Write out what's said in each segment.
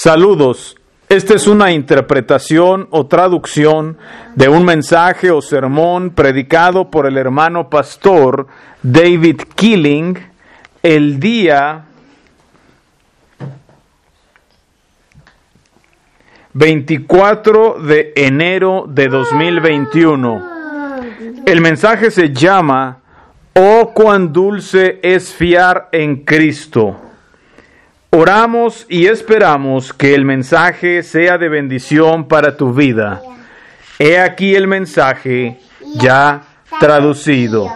Saludos. Esta es una interpretación o traducción de un mensaje o sermón predicado por el hermano pastor David Killing el día 24 de enero de 2021. El mensaje se llama "Oh, cuán dulce es fiar en Cristo". Oramos y esperamos que el mensaje sea de bendición para tu vida. He aquí el mensaje ya traducido.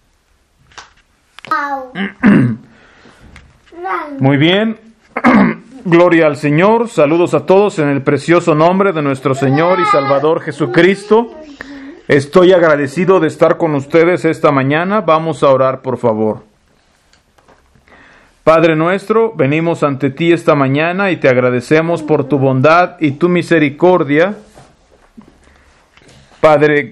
Muy bien. Gloria al Señor. Saludos a todos en el precioso nombre de nuestro Señor y Salvador Jesucristo. Estoy agradecido de estar con ustedes esta mañana. Vamos a orar, por favor. Padre nuestro, venimos ante ti esta mañana y te agradecemos por tu bondad y tu misericordia. Padre,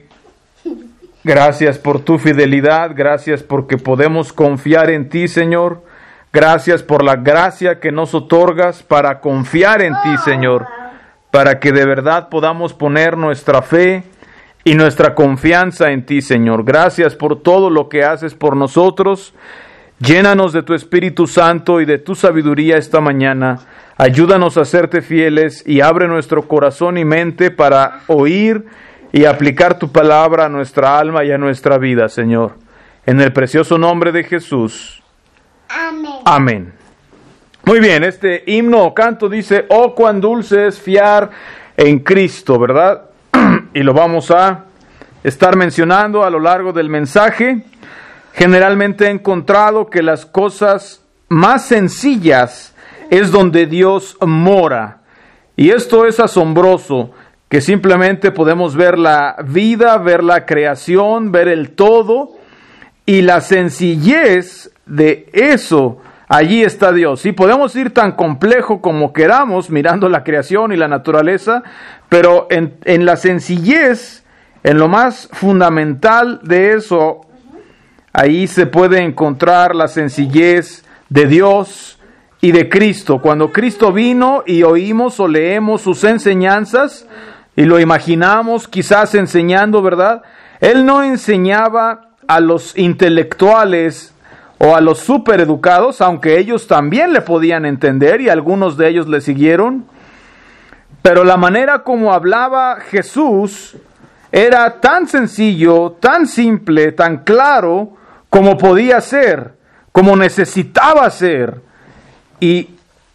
gracias por tu fidelidad, gracias porque podemos confiar en ti, Señor. Gracias por la gracia que nos otorgas para confiar en ti, Señor, para que de verdad podamos poner nuestra fe y nuestra confianza en ti, Señor. Gracias por todo lo que haces por nosotros. Llénanos de tu Espíritu Santo y de tu sabiduría esta mañana. Ayúdanos a serte fieles y abre nuestro corazón y mente para oír y aplicar tu palabra a nuestra alma y a nuestra vida, Señor. En el precioso nombre de Jesús. Amén. Amén. Muy bien, este himno o canto dice: "Oh, cuán dulce es fiar en Cristo", ¿verdad? Y lo vamos a estar mencionando a lo largo del mensaje. Generalmente he encontrado que las cosas más sencillas es donde Dios mora. Y esto es asombroso, que simplemente podemos ver la vida, ver la creación, ver el todo, y la sencillez de eso, allí está Dios. Sí, podemos ir tan complejo como queramos mirando la creación y la naturaleza, pero en la sencillez, en lo más fundamental de eso, ahí se puede encontrar la sencillez de Dios y de Cristo. Cuando Cristo vino y oímos o leemos sus enseñanzas y lo imaginamos quizás enseñando, ¿verdad? Él no enseñaba a los intelectuales o a los supereducados, aunque ellos también le podían entender y algunos de ellos le siguieron. Pero la manera como hablaba Jesús era tan sencillo, tan simple, tan claro como podía ser, como necesitaba ser. Y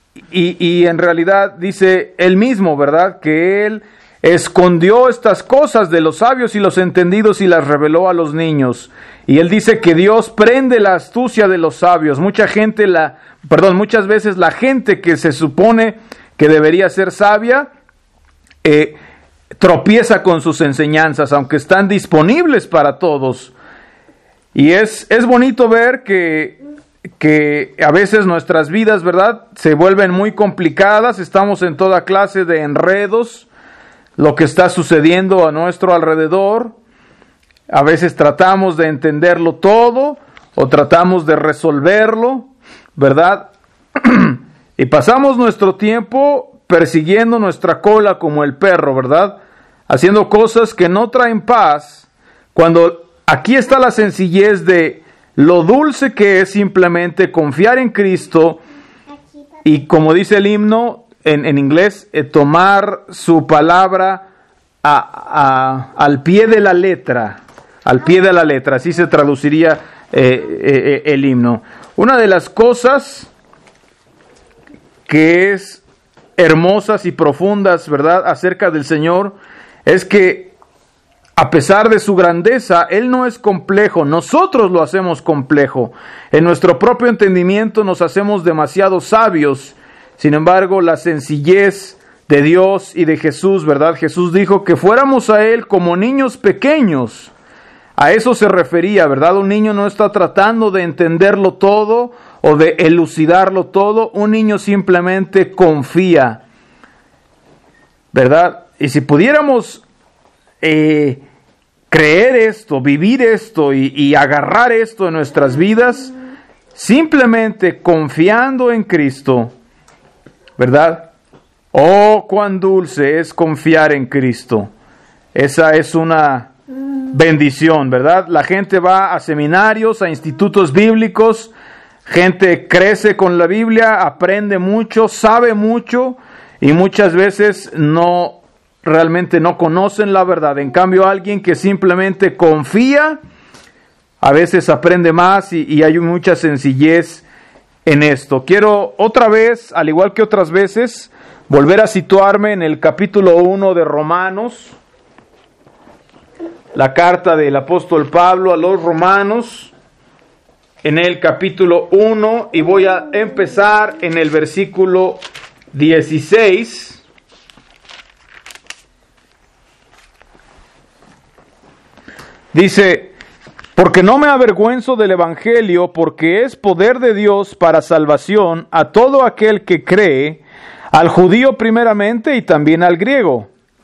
en realidad dice él mismo, ¿verdad?, que él escondió estas cosas de los sabios y los entendidos y las reveló a los niños. Y él dice que Dios prende la astucia de los sabios. Muchas veces la gente que se supone que debería ser sabia, tropieza con sus enseñanzas, aunque están disponibles para todos. Y es bonito ver que a veces nuestras vidas, ¿verdad?, se vuelven muy complicadas. Estamos en toda clase de enredos, lo que está sucediendo a nuestro alrededor. A veces tratamos de entenderlo todo o tratamos de resolverlo, ¿verdad? Y pasamos nuestro tiempo persiguiendo nuestra cola como el perro, ¿verdad? Haciendo cosas que no traen paz, cuando aquí está la sencillez de lo dulce que es simplemente confiar en Cristo y, como dice el himno en inglés, tomar su palabra al pie de la letra. Al pie de la letra, así se traduciría el himno. Una de las cosas que es hermosas y profundas, ¿verdad?, acerca del Señor, es que a pesar de su grandeza, Él no es complejo. Nosotros lo hacemos complejo. En nuestro propio entendimiento nos hacemos demasiado sabios. Sin embargo, la sencillez de Dios y de Jesús, ¿verdad? Jesús dijo que fuéramos a Él como niños pequeños. A eso se refería, ¿verdad? Un niño no está tratando de entenderlo todo o de elucidarlo todo. Un niño simplemente confía, ¿verdad? Y si pudiéramos creer esto, vivir esto y agarrar esto en nuestras vidas, simplemente confiando en Cristo, ¿verdad? Oh, cuán dulce es confiar en Cristo. Esa es una bendición, ¿verdad? La gente va a seminarios, a institutos bíblicos, gente crece con la Biblia, aprende mucho, sabe mucho y muchas veces realmente no conocen la verdad. En cambio, alguien que simplemente confía, a veces aprende más y hay mucha sencillez en esto. Quiero otra vez, al igual que otras veces, volver a situarme en el capítulo 1 de Romanos, la carta del apóstol Pablo a los Romanos, en el capítulo 1, y voy a empezar en el versículo 16. Dice: porque no me avergüenzo del Evangelio, porque es poder de Dios para salvación a todo aquel que cree, al judío primeramente y también al griego.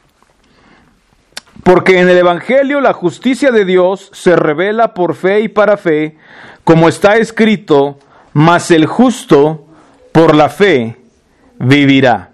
Porque en el Evangelio la justicia de Dios se revela por fe y para fe, como está escrito: mas el justo por la fe vivirá.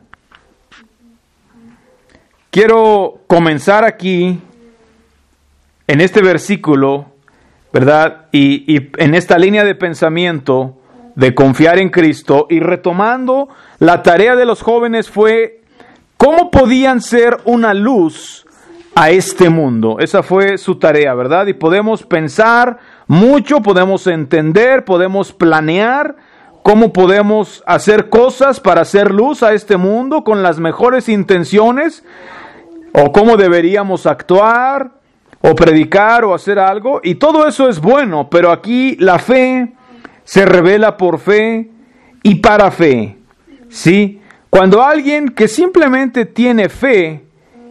Quiero comenzar aquí, en este versículo, ¿verdad? Y en esta línea de pensamiento de confiar en Cristo, y retomando la tarea de los jóvenes fue cómo podían ser una luz a este mundo. Esa fue su tarea, ¿verdad? Y podemos pensar mucho, podemos entender, podemos planear cómo podemos hacer cosas para hacer luz a este mundo con las mejores intenciones, o cómo deberíamos actuar, o predicar, o hacer algo, y todo eso es bueno, pero aquí la fe se revela por fe y para fe, ¿sí? Cuando alguien que simplemente tiene fe,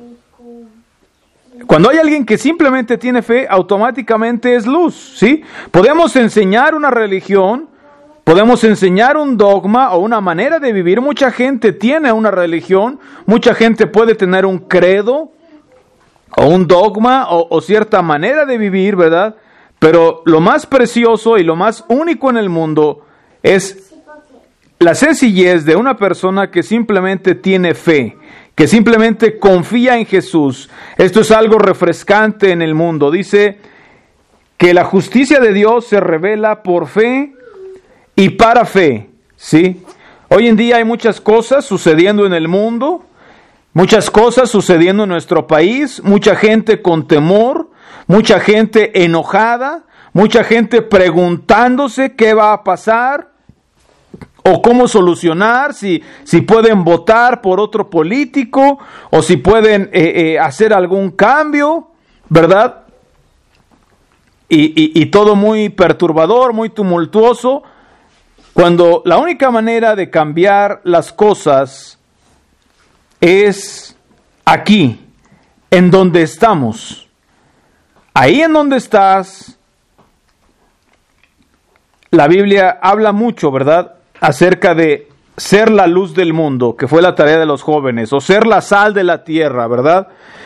cuando hay alguien que simplemente tiene fe, automáticamente es luz, ¿sí? Podemos enseñar una religión, podemos enseñar un dogma o una manera de vivir. Mucha gente tiene una religión, mucha gente puede tener un credo, o un dogma, o cierta manera de vivir, ¿verdad? Pero lo más precioso y lo más único en el mundo es la sencillez de una persona que simplemente tiene fe, que simplemente confía en Jesús. Esto es algo refrescante en el mundo. Dice que la justicia de Dios se revela por fe y para fe, ¿sí? Hoy en día hay muchas cosas sucediendo en el mundo, muchas cosas sucediendo en nuestro país, mucha gente con temor, mucha gente enojada, mucha gente preguntándose qué va a pasar o cómo solucionar, si pueden votar por otro político o si pueden hacer algún cambio, ¿verdad? Y todo muy perturbador, muy tumultuoso, cuando la única manera de cambiar las cosas es aquí, en donde estamos. Ahí en donde estás, la Biblia habla mucho, ¿verdad?, acerca de ser la luz del mundo, que fue la tarea de los jóvenes, o ser la sal de la tierra, ¿verdad?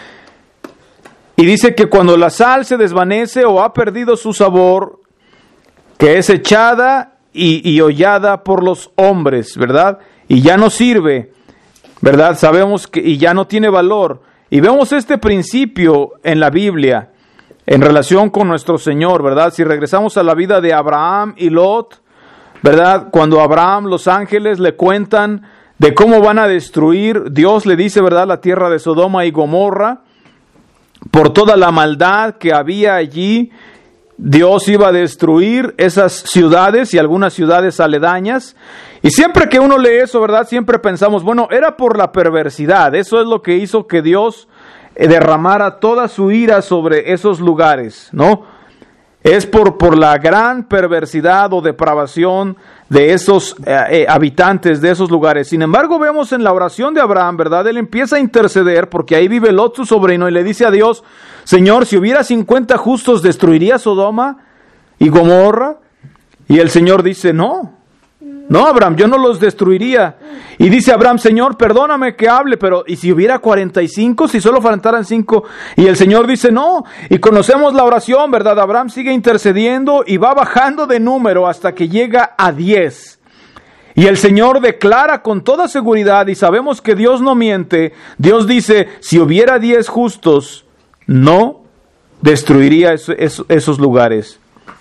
Y dice que cuando la sal se desvanece o ha perdido su sabor, que es echada y hollada por los hombres, ¿verdad? Y ya no sirve, ¿verdad? Sabemos que y ya no tiene valor. Y vemos este principio en la Biblia en relación con nuestro Señor, ¿verdad? Si regresamos a la vida de Abraham y Lot, ¿verdad? Cuando Abraham, los ángeles le cuentan de cómo van a destruir, Dios le dice, ¿verdad?, la tierra de Sodoma y Gomorra, por toda la maldad que había allí, Dios iba a destruir esas ciudades y algunas ciudades aledañas. Y siempre que uno lee eso, ¿verdad?, siempre pensamos, bueno, era por la perversidad. Eso es lo que hizo que Dios derramara toda su ira sobre esos lugares, ¿no? Es por la gran perversidad o depravación de esos habitantes de esos lugares. Sin embargo, vemos en la oración de Abraham, ¿verdad? Él empieza a interceder porque ahí vive Lot, su sobrino, y le dice a Dios, Señor, si hubiera 50 justos, ¿destruiría Sodoma y Gomorra? Y el Señor dice, no, Abraham, yo no los destruiría. Y dice Abraham, Señor, perdóname que hable, pero ¿y si hubiera 45? Si solo faltaran 5. Y el Señor dice, no. Y conocemos la oración, ¿verdad? Abraham sigue intercediendo y va bajando de número hasta que llega a 10. Y el Señor declara con toda seguridad, y sabemos que Dios no miente, Dios dice, si hubiera 10 justos, no destruiría esos lugares.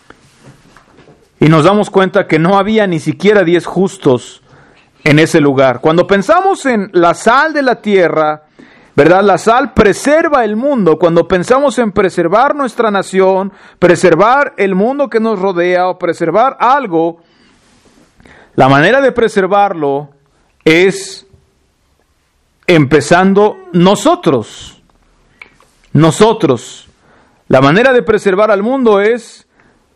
Y nos damos cuenta que no había ni siquiera 10 justos en ese lugar. Cuando pensamos en la sal de la tierra, ¿verdad? La sal preserva el mundo. Cuando pensamos en preservar nuestra nación, preservar el mundo que nos rodea o preservar algo, la manera de preservarlo es empezando nosotros. Nosotros. La manera de preservar al mundo es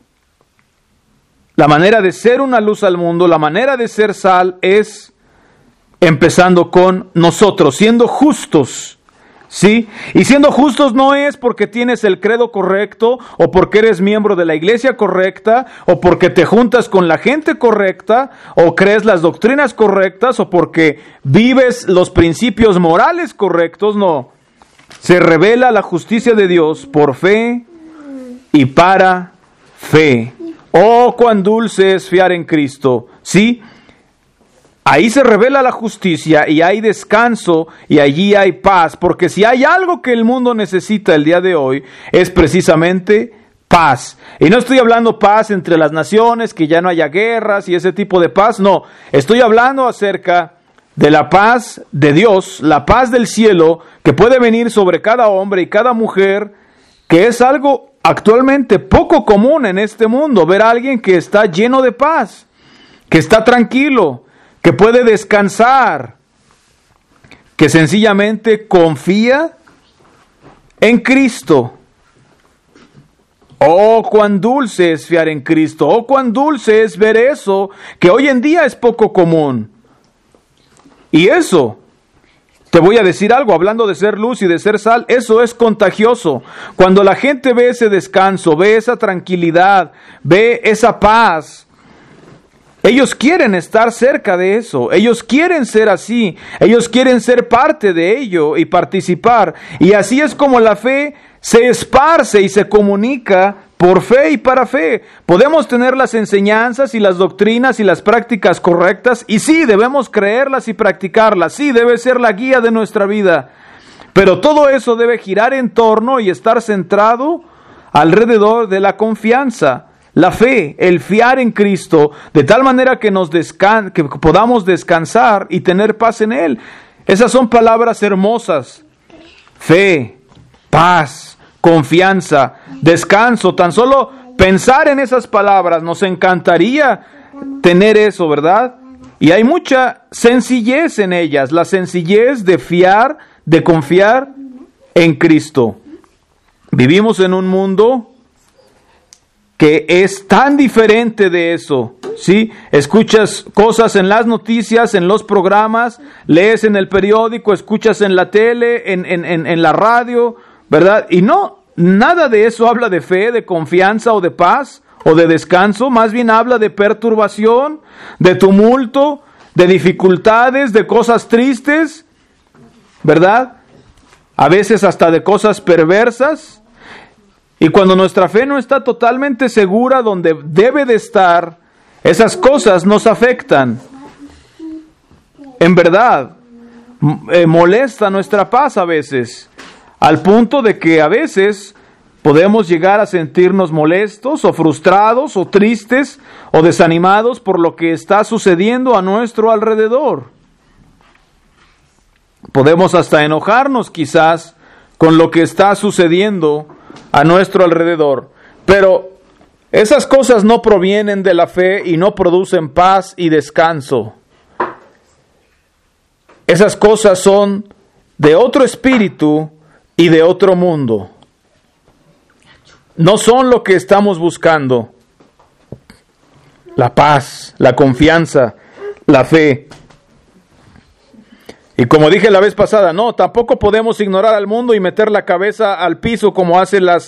la manera de ser una luz al mundo, la manera de ser sal es empezando con nosotros, siendo justos, ¿sí? Y siendo justos no es porque tienes el credo correcto, o porque eres miembro de la iglesia correcta, o porque te juntas con la gente correcta, o crees las doctrinas correctas, o porque vives los principios morales correctos, no. Se revela la justicia de Dios por fe y para fe. Oh, cuán dulce es fiar en Cristo, ¿sí? Ahí se revela la justicia y hay descanso y allí hay paz, porque si hay algo que el mundo necesita el día de hoy es precisamente paz. Y no estoy hablando paz entre las naciones, que ya no haya guerras y ese tipo de paz, no. Estoy hablando acerca de la paz de Dios, la paz del cielo que puede venir sobre cada hombre y cada mujer, que es algo actualmente poco común en este mundo, ver a alguien que está lleno de paz, que está tranquilo, que puede descansar, que sencillamente confía en Cristo. Oh, cuán dulce es fiar en Cristo, oh, cuán dulce es ver eso, que hoy en día es poco común. Y eso, te voy a decir algo, hablando de ser luz y de ser sal, eso es contagioso. Cuando la gente ve ese descanso, ve esa tranquilidad, ve esa paz, ellos quieren estar cerca de eso, ellos quieren ser así, ellos quieren ser parte de ello y participar. Y así es como la fe se esparce y se comunica por fe y para fe. Podemos tener las enseñanzas y las doctrinas y las prácticas correctas, y sí, debemos creerlas y practicarlas, sí, debe ser la guía de nuestra vida. Pero todo eso debe girar en torno y estar centrado alrededor de la confianza, la fe, el fiar en Cristo, de tal manera que que podamos descansar y tener paz en Él. Esas son palabras hermosas: fe, paz, confianza, descanso. Tan solo pensar en esas palabras, nos encantaría tener eso, ¿verdad? Y hay mucha sencillez en ellas, la sencillez de fiar, de confiar en Cristo. Vivimos en un mundo que es tan diferente de eso, ¿sí? Escuchas cosas en las noticias, en los programas, lees en el periódico, escuchas en la tele, en la radio, ¿verdad? Y no, nada de eso habla de fe, de confianza o de paz o de descanso. Más bien habla de perturbación, de tumulto, de dificultades, de cosas tristes, ¿verdad? A veces hasta de cosas perversas. Y cuando nuestra fe no está totalmente segura donde debe de estar, esas cosas nos afectan. En verdad, molesta nuestra paz a veces, al punto de que a veces podemos llegar a sentirnos molestos o frustrados o tristes o desanimados por lo que está sucediendo a nuestro alrededor. Podemos hasta enojarnos quizás con lo que está sucediendo a nuestro alrededor, pero esas cosas no provienen de la fe y no producen paz y descanso. Esas cosas son de otro espíritu y de otro mundo. No son lo que estamos buscando: la paz, la confianza, la fe. Y como dije la vez pasada, no, tampoco podemos ignorar al mundo y meter la cabeza al piso como hace el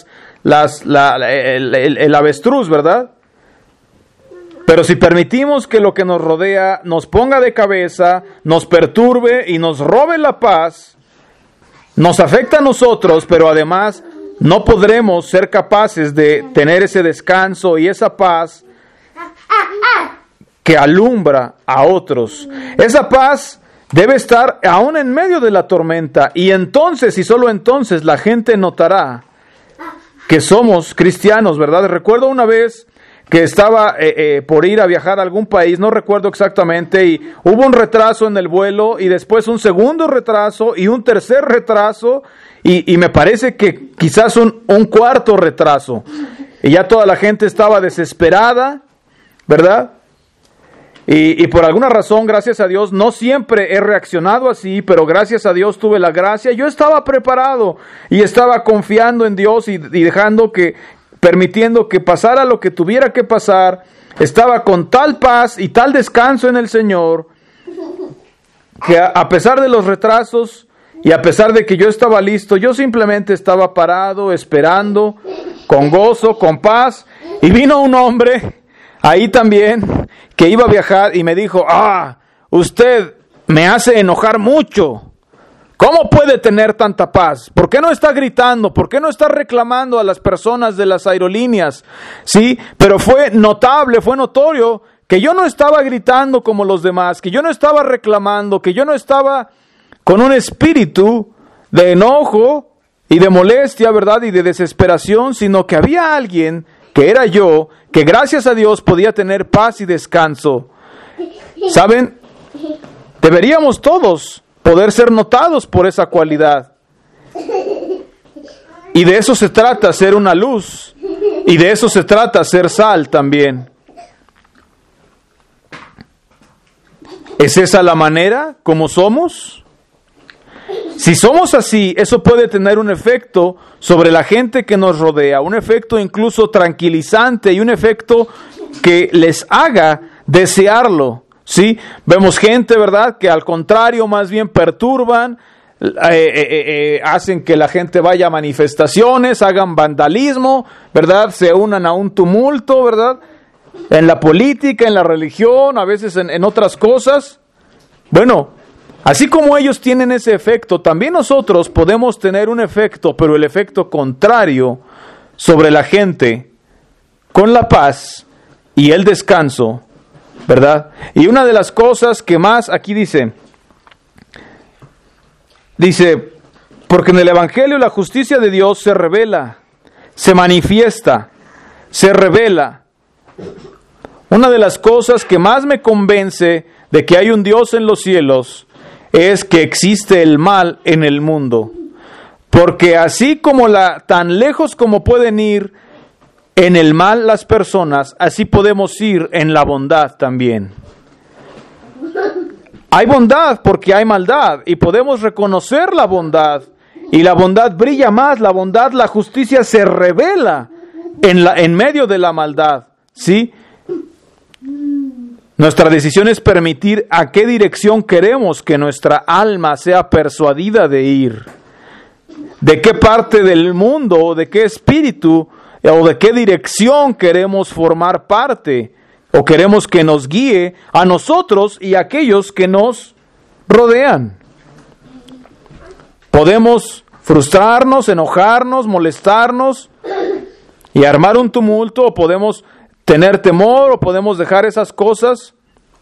avestruz, ¿verdad? Pero si permitimos que lo que nos rodea nos ponga de cabeza, nos perturbe y nos robe la paz, nos afecta a nosotros, pero además no podremos ser capaces de tener ese descanso y esa paz que alumbra a otros. Esa paz debe estar aún en medio de la tormenta, y entonces, y solo entonces, la gente notará que somos cristianos, ¿verdad? Recuerdo una vez que estaba por ir a viajar a algún país, no recuerdo exactamente, y hubo un retraso en el vuelo, y después un segundo retraso, y un tercer retraso, y me parece que quizás un cuarto retraso. Y ya toda la gente estaba desesperada, ¿verdad? Y por alguna razón, gracias a Dios, no siempre he reaccionado así, pero gracias a Dios tuve la gracia. Yo estaba preparado y estaba confiando en Dios y permitiendo que pasara lo que tuviera que pasar. Estaba con tal paz y tal descanso en el Señor, que a pesar de los retrasos y a pesar de que yo estaba listo, yo simplemente estaba parado, esperando, con gozo, con paz. Y vino un hombre ahí también, que iba a viajar, y me dijo: usted me hace enojar mucho. ¿Cómo puede tener tanta paz? ¿Por qué no está gritando? ¿Por qué no está reclamando a las personas de las aerolíneas? Sí, pero fue notable, fue notorio que yo no estaba gritando como los demás, que yo no estaba reclamando, que yo no estaba con un espíritu de enojo y de molestia, ¿verdad? Y de desesperación, sino que había alguien, que era yo, que gracias a Dios podía tener paz y descanso. ¿Saben? Deberíamos todos poder ser notados por esa cualidad. Y de eso se trata, ser una luz. Y de eso se trata, ser sal también. ¿Es esa la manera como somos? Si somos así, eso puede tener un efecto sobre la gente que nos rodea, un efecto incluso tranquilizante y un efecto que les haga desearlo, ¿sí? Vemos gente, ¿verdad?, que al contrario más bien perturban, hacen que la gente vaya a manifestaciones, hagan vandalismo, ¿verdad?, se unan a un tumulto, ¿verdad?, en la política, en la religión, a veces en otras cosas. Bueno, así como ellos tienen ese efecto, también nosotros podemos tener un efecto, pero el efecto contrario sobre la gente, con la paz y el descanso, ¿verdad? Y una de las cosas que más aquí dice, porque en el Evangelio la justicia de Dios se revela, se manifiesta, se revela. Una de las cosas que más me convence de que hay un Dios en los cielos es que existe el mal en el mundo. Porque así como tan lejos como pueden ir en el mal las personas, así podemos ir en la bondad también. Hay bondad porque hay maldad, y podemos reconocer la bondad, y la bondad brilla más, la justicia se revela en medio de la maldad, ¿sí? Nuestra decisión es permitir a qué dirección queremos que nuestra alma sea persuadida de ir. De qué parte del mundo, de qué espíritu, o de qué dirección queremos formar parte, o queremos que nos guíe a nosotros y a aquellos que nos rodean. Podemos frustrarnos, enojarnos, molestarnos y armar un tumulto, o podemos tener temor, o podemos dejar esas cosas.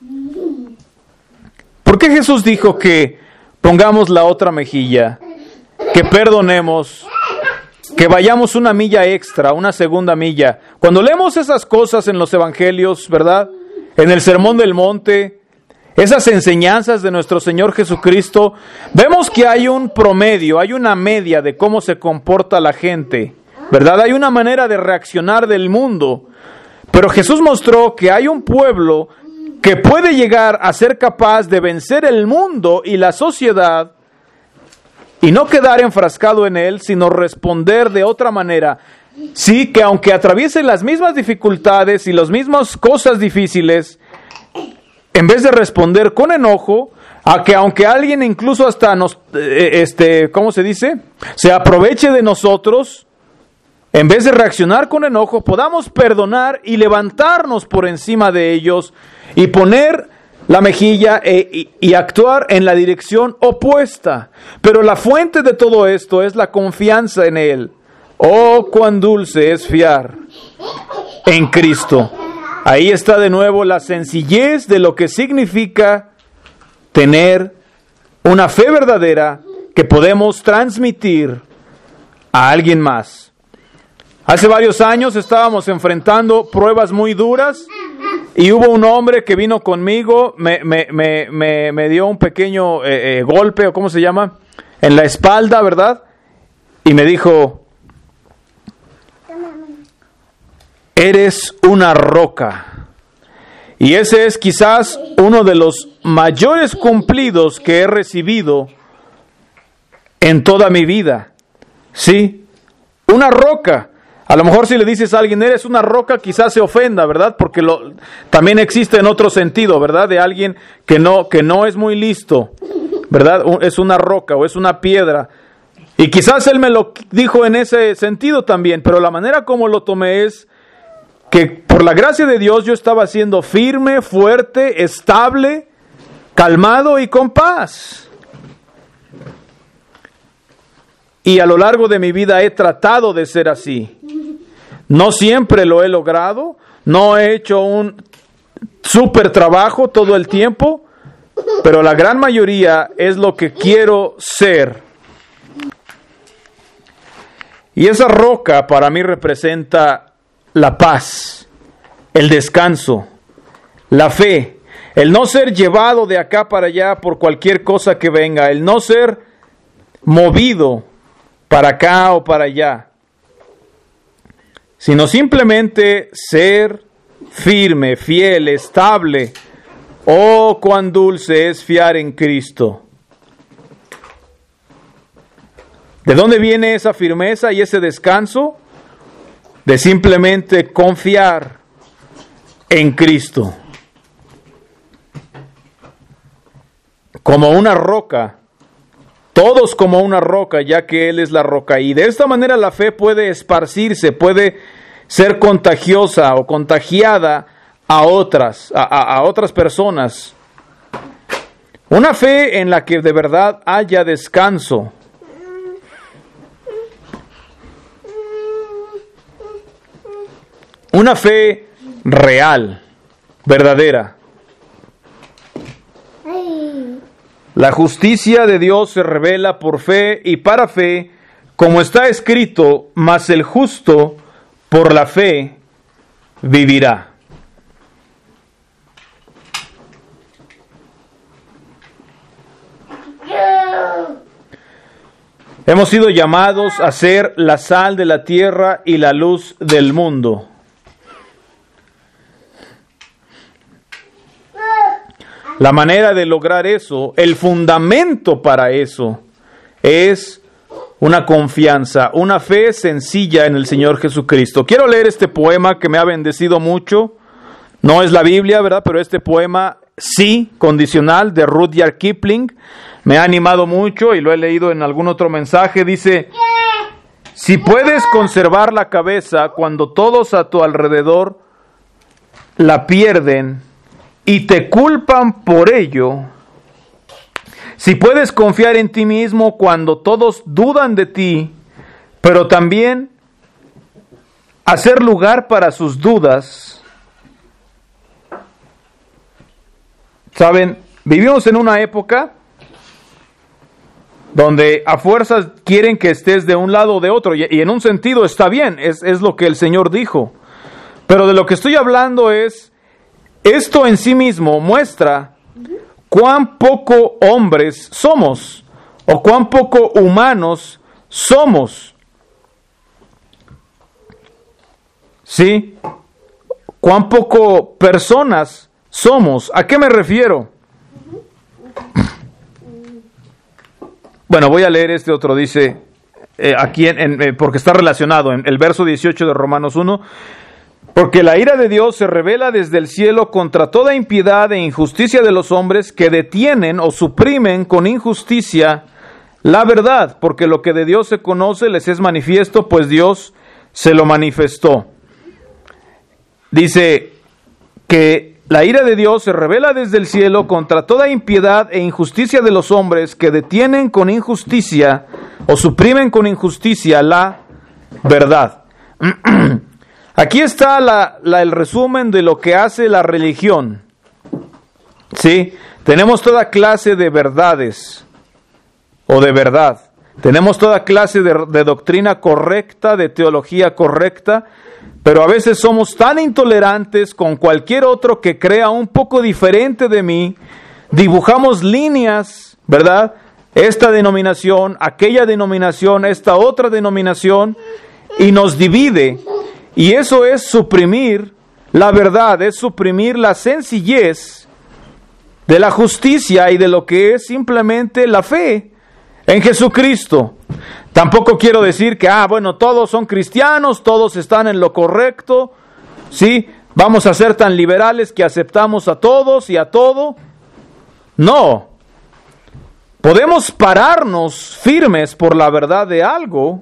¿Por qué Jesús dijo que pongamos la otra mejilla, que perdonemos, que vayamos una milla extra, una segunda milla? Cuando leemos esas cosas en los evangelios, ¿verdad?, en el Sermón del Monte, esas enseñanzas de nuestro Señor Jesucristo, vemos que hay un promedio, hay una media de cómo se comporta la gente, ¿verdad? Hay una manera de reaccionar del mundo. Pero Jesús mostró que hay un pueblo que puede llegar a ser capaz de vencer el mundo y la sociedad y no quedar enfrascado en él, sino responder de otra manera. Sí, que aunque atraviese las mismas dificultades y las mismas cosas difíciles, en vez de responder con enojo, a que aunque alguien incluso hasta nos, ¿cómo se dice?, se aproveche de nosotros, en vez de reaccionar con enojo, podamos perdonar y levantarnos por encima de ellos y poner la mejilla y actuar en la dirección opuesta. Pero la fuente de todo esto es la confianza en Él. Oh, cuán dulce es fiar en Cristo. Ahí está de nuevo la sencillez de lo que significa tener una fe verdadera que podemos transmitir a alguien más. Hace varios años estábamos enfrentando pruebas muy duras y hubo un hombre que vino conmigo, me dio un pequeño golpe, o ¿cómo se llama?, en la espalda, ¿verdad? Y me dijo: eres una roca. Y ese es quizás uno de los mayores cumplidos que he recibido en toda mi vida. Sí, una roca. A lo mejor si le dices a alguien, eres una roca, quizás se ofenda, ¿verdad? Porque también existe en otro sentido, ¿verdad? De alguien que no es muy listo, ¿verdad? Es una roca o es una piedra. Y quizás él me lo dijo en ese sentido también, pero la manera como lo tomé es que por la gracia de Dios yo estaba siendo firme, fuerte, estable, calmado y con paz. Y a lo largo de mi vida he tratado de ser así. No siempre lo he logrado, no he hecho un súper trabajo todo el tiempo, pero la gran mayoría es lo que quiero ser. Y esa roca para mí representa la paz, el descanso, la fe, el no ser llevado de acá para allá por cualquier cosa que venga, el no ser movido para acá o para allá, sino simplemente ser firme, fiel, estable. Oh, cuán dulce es fiar en Cristo. ¿De dónde viene esa firmeza y ese descanso? De simplemente confiar en Cristo. Como una roca, todos como una roca, ya que Él es la roca. Y de esta manera la fe puede esparcirse, puede ser contagiosa o contagiada a otras personas. Una fe en la que de verdad haya descanso. Una fe real, verdadera. La justicia de Dios se revela por fe y para fe, como está escrito, mas el justo por la fe vivirá. Hemos sido llamados a ser la sal de la tierra y la luz del mundo. La manera de lograr eso, el fundamento para eso, es una confianza, una fe sencilla en el Señor Jesucristo. Quiero leer este poema que me ha bendecido mucho. No es la Biblia, ¿verdad? Pero este poema, sí, condicional, de Rudyard Kipling, me ha animado mucho y lo he leído en algún otro mensaje. Dice: si puedes conservar la cabeza cuando todos a tu alrededor la pierden y te culpan por ello, si puedes confiar en ti mismo cuando todos dudan de ti, pero también hacer lugar para sus dudas. Saben, vivimos en una época donde a fuerzas quieren que estés de un lado o de otro, y en un sentido está bien, es lo que el Señor dijo. Pero de lo que estoy hablando es, esto en sí mismo muestra cuán poco hombres somos, o cuán poco humanos somos. ¿Sí? Cuán poco personas somos. ¿A qué me refiero? Bueno, voy a leer este otro, dice, aquí porque está relacionado, en el verso 18 de Romanos 1, porque la ira de Dios se revela desde el cielo contra toda impiedad e injusticia de los hombres que detienen o suprimen con injusticia la verdad, porque lo que de Dios se conoce les es manifiesto, pues Dios se lo manifestó. Dice que la ira de Dios se revela desde el cielo contra toda impiedad e injusticia de los hombres que detienen con injusticia o suprimen con injusticia la verdad. Aquí está el resumen de lo que hace la religión. ¿Sí? Tenemos toda clase de verdades o de verdad. Tenemos toda clase de doctrina correcta, de teología correcta, pero a veces somos tan intolerantes con cualquier otro que crea un poco diferente de mí. Dibujamos líneas, ¿verdad? Esta denominación, aquella denominación, esta otra denominación, y nos divide. Y eso es suprimir la verdad, es suprimir la sencillez de la justicia y de lo que es simplemente la fe en Jesucristo. Tampoco quiero decir que, todos son cristianos, todos están en lo correcto, ¿sí? Vamos a ser tan liberales que aceptamos a todos y a todo. No. Podemos pararnos firmes por la verdad de algo,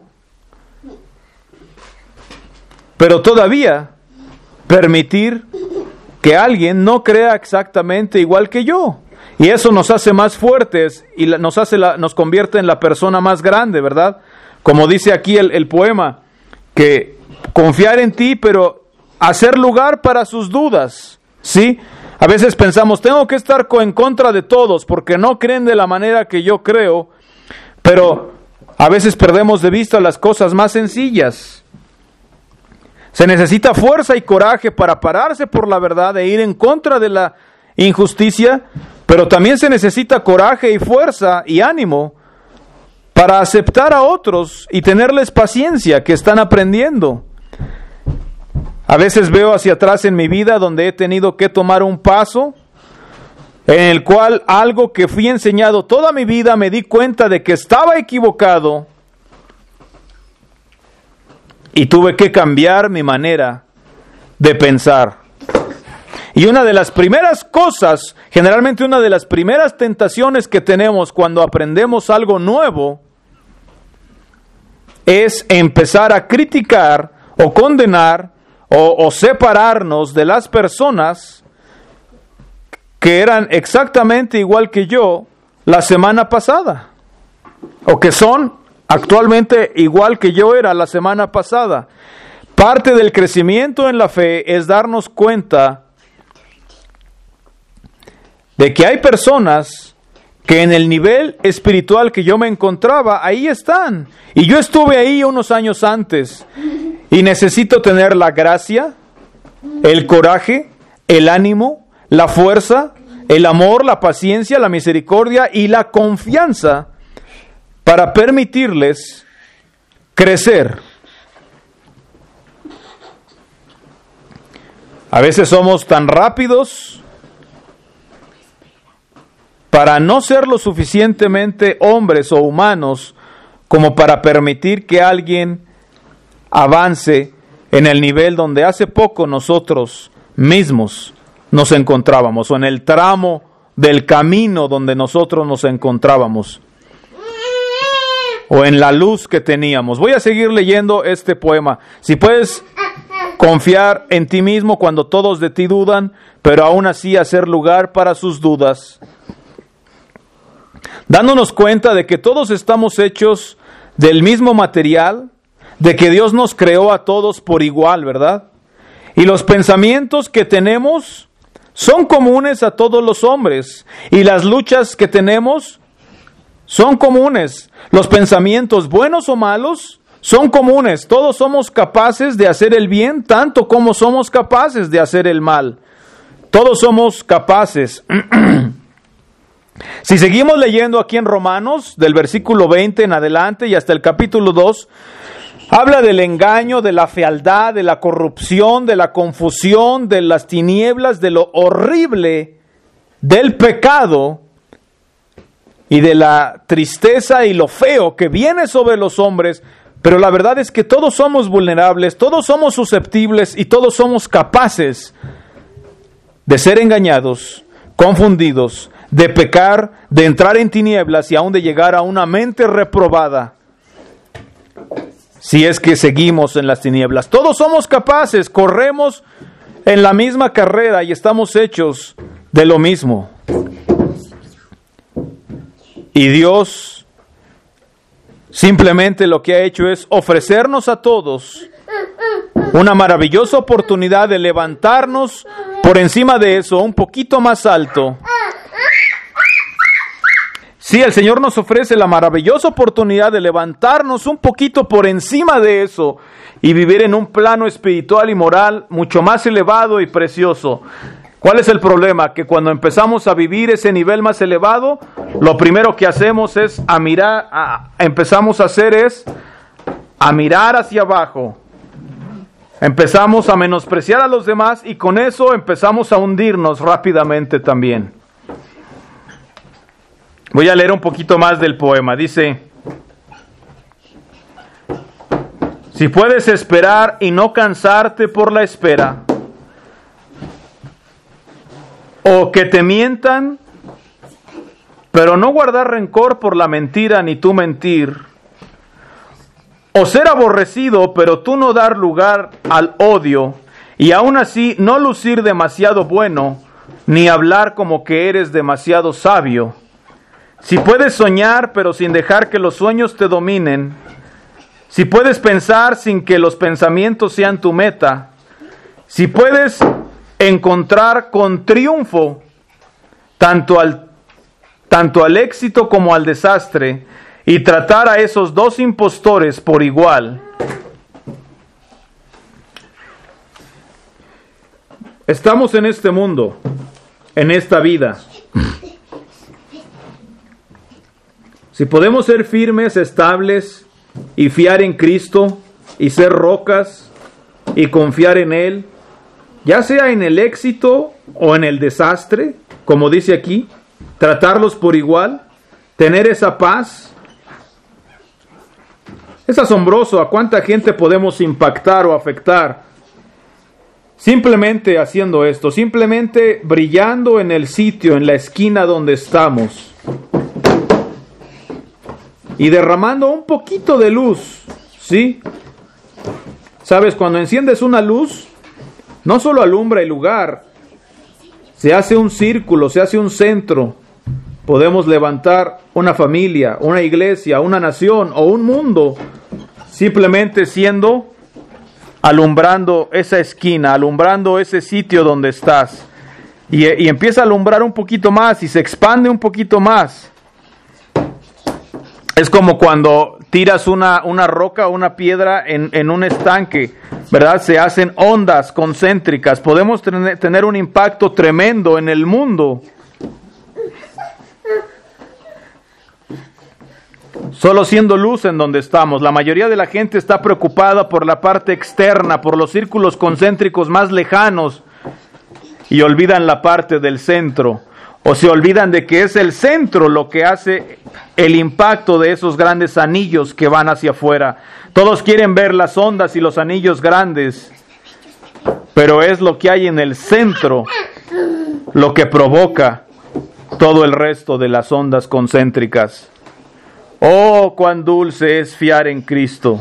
pero todavía permitir que alguien no crea exactamente igual que yo. Y eso nos hace más fuertes y nos convierte en la persona más grande, ¿verdad? Como dice aquí el poema, que confiar en ti, pero hacer lugar para sus dudas, ¿sí? A veces pensamos, tengo que estar en contra de todos porque no creen de la manera que yo creo, pero a veces perdemos de vista las cosas más sencillas. Se necesita fuerza y coraje para pararse por la verdad e ir en contra de la injusticia, pero también se necesita coraje y fuerza y ánimo para aceptar a otros y tenerles paciencia que están aprendiendo. A veces veo hacia atrás en mi vida donde he tenido que tomar un paso en el cual algo que fui enseñado toda mi vida me di cuenta de que estaba equivocado y tuve que cambiar mi manera de pensar. Y una de las primeras cosas, generalmente una de las primeras tentaciones que tenemos cuando aprendemos algo nuevo, es empezar a criticar o condenar o separarnos de las personas que eran exactamente igual que yo la semana pasada, o que son actualmente igual que yo era la semana pasada. Parte del crecimiento en la fe es darnos cuenta de que hay personas que en el nivel espiritual que yo me encontraba, ahí están. Y yo estuve ahí unos años antes. Y necesito tener la gracia, el coraje, el ánimo, la fuerza, el amor, la paciencia, la misericordia y la confianza para permitirles crecer. A veces somos tan rápidos para no ser lo suficientemente hombres o humanos como para permitir que alguien avance en el nivel donde hace poco nosotros mismos nos encontrábamos, o en el tramo del camino donde nosotros nos encontrábamos, o en la luz que teníamos. Voy a seguir leyendo este poema. Si puedes confiar en ti mismo cuando todos de ti dudan, pero aún así hacer lugar para sus dudas, dándonos cuenta de que todos estamos hechos del mismo material, de que Dios nos creó a todos por igual, ¿verdad? Y los pensamientos que tenemos son comunes a todos los hombres, y las luchas que tenemos son comunes. Los pensamientos buenos o malos son comunes. Todos somos capaces de hacer el bien tanto como somos capaces de hacer el mal. Todos somos capaces. Si seguimos leyendo aquí en Romanos, del versículo 20 en adelante y hasta el capítulo 2, habla del engaño, de la fealdad, de la corrupción, de la confusión, de las tinieblas, de lo horrible del pecado y de la tristeza y lo feo que viene sobre los hombres. Pero la verdad es que todos somos vulnerables, todos somos susceptibles y todos somos capaces de ser engañados, confundidos, de pecar, de entrar en tinieblas y aún de llegar a una mente reprobada, si es que seguimos en las tinieblas. Todos somos capaces, corremos en la misma carrera y estamos hechos de lo mismo. Y Dios simplemente lo que ha hecho es ofrecernos a todos una maravillosa oportunidad de levantarnos por encima de eso, un poquito más alto. Sí, el Señor nos ofrece la maravillosa oportunidad de levantarnos un poquito por encima de eso y vivir en un plano espiritual y moral mucho más elevado y precioso. ¿Cuál es el problema? Que cuando empezamos a vivir ese nivel más elevado, lo primero que hacemos es empezamos a mirar hacia abajo. Empezamos a menospreciar a los demás y con eso empezamos a hundirnos rápidamente también. Voy a leer un poquito más del poema. Dice: si puedes esperar y no cansarte por la espera, o que te mientan, pero no guardar rencor por la mentira ni tú mentir, o ser aborrecido, pero tú no dar lugar al odio, y aún así no lucir demasiado bueno, ni hablar como que eres demasiado sabio. Si puedes soñar, pero sin dejar que los sueños te dominen, si puedes pensar sin que los pensamientos sean tu meta, si puedes encontrar con triunfo tanto al éxito como al desastre, y tratar a esos dos impostores por igual. Estamos en este mundo, en esta vida. Si podemos ser firmes, estables y fiar en Cristo y ser rocas y confiar en Él, ya sea en el éxito o en el desastre, como dice aquí, tratarlos por igual, tener esa paz. Es asombroso a cuánta gente podemos impactar o afectar simplemente haciendo esto, simplemente brillando en el sitio, en la esquina donde estamos y derramando un poquito de luz, ¿sí? ¿Sabes? Cuando enciendes una luz, no solo alumbra el lugar, se hace un círculo, se hace un centro. Podemos levantar una familia, una iglesia, una nación o un mundo, simplemente alumbrando esa esquina, alumbrando ese sitio donde estás. Y empieza a alumbrar un poquito más y se expande un poquito más. Es como cuando tiras una roca o una piedra en un estanque, ¿verdad? Se hacen ondas concéntricas. Podemos tener un impacto tremendo en el mundo. Solo siendo luz en donde estamos. La mayoría de la gente está preocupada por la parte externa, por los círculos concéntricos más lejanos, y olvidan la parte del centro. O se olvidan de que es el centro lo que hace el impacto de esos grandes anillos que van hacia afuera. Todos quieren ver las ondas y los anillos grandes, pero es lo que hay en el centro lo que provoca todo el resto de las ondas concéntricas. Oh, cuán dulce es fiar en Cristo.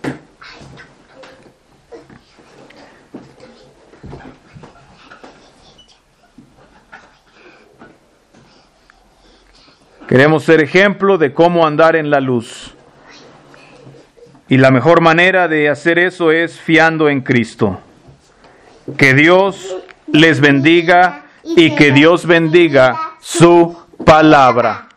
Queremos ser ejemplo de cómo andar en la luz. Y la mejor manera de hacer eso es fiando en Cristo. Que Dios les bendiga y que Dios bendiga su palabra.